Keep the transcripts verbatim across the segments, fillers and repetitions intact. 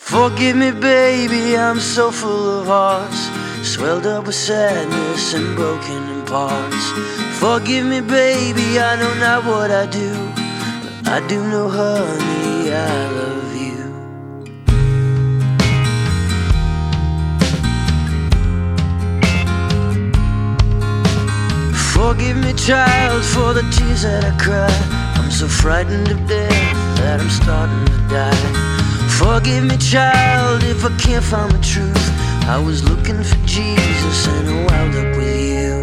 Forgive me, baby, I'm so full of hearts, swelled up with sadness and broken in parts. Forgive me, baby, I know not what I do, but I do know, honey, I love you. Forgive me, child, for the tears that I cry. I'm so frightened of death that I'm starting to die. Forgive me, child, if I can't find the truth. I was looking for Jesus and I wound up with you.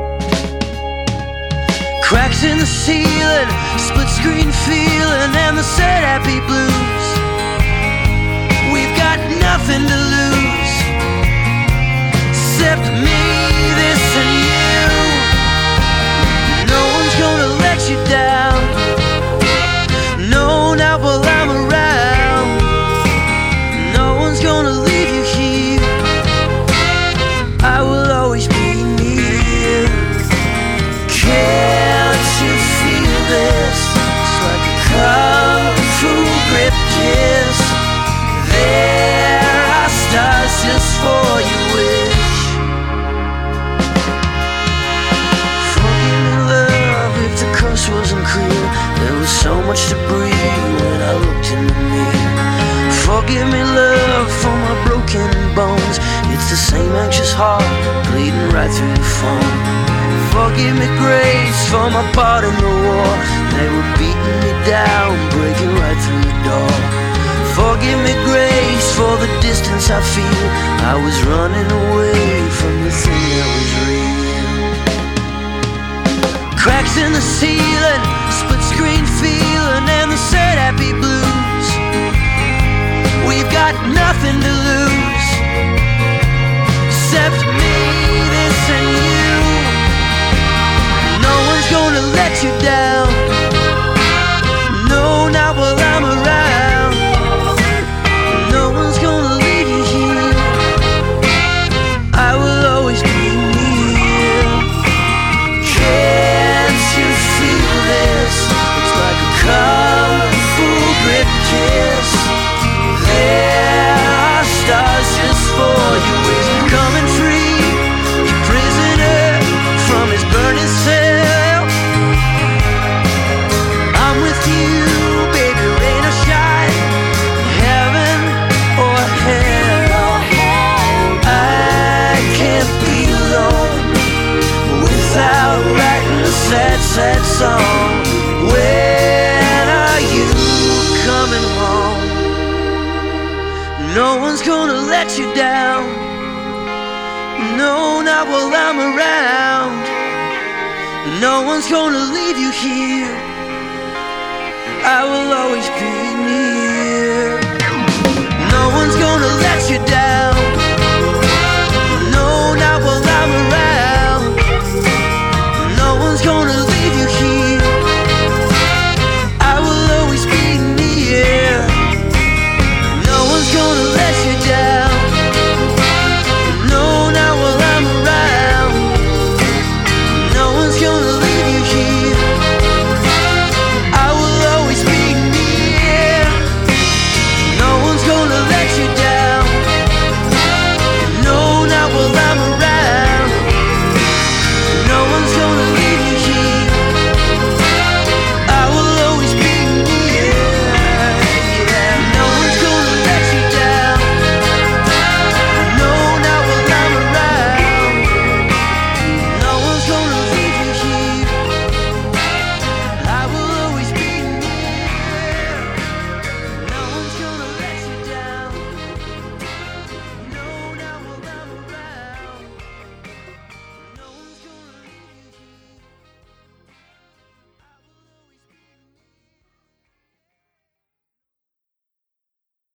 Cracks in the ceiling, split screen feeling, and the sad happy blues. We've got nothing to lose except me, this and you. No one's gonna let you down, no, not while I'm around. Gonna leave you here. I will always be near. Can't you feel this? It's like a kung fu grip kiss. There are stars just for your wish. Forgive me, love, if the coast wasn't clear. There was so much debris when I looked in the mirror. Forgive me, love, for my broken bones. It's the same anxious heart bleeding right through the phone. Forgive me, grace, for my part in the war. They were beating me down, breaking right through the door. Forgive me, grace, for the distance I feel. I was running away from the thing that was real. Cracks in the ceiling, split screen feeling, and the sad happy blues. We've got nothing to lose except me, this and you. No one's gonna let you down, no, not while I'm around. No one's gonna leave you here. I will always be near. Can't you feel this? It's like a kung fu grip kiss. There are stars just for you. Is he coming free? You prisoner from his burning cell. I'm with you, baby, rain or shine, heaven or hell. I can't be alone without writing a sad, sad song. When are you coming home? No one's gonna let you down, no, not while I'm around. No one's gonna leave you here. I will always be near.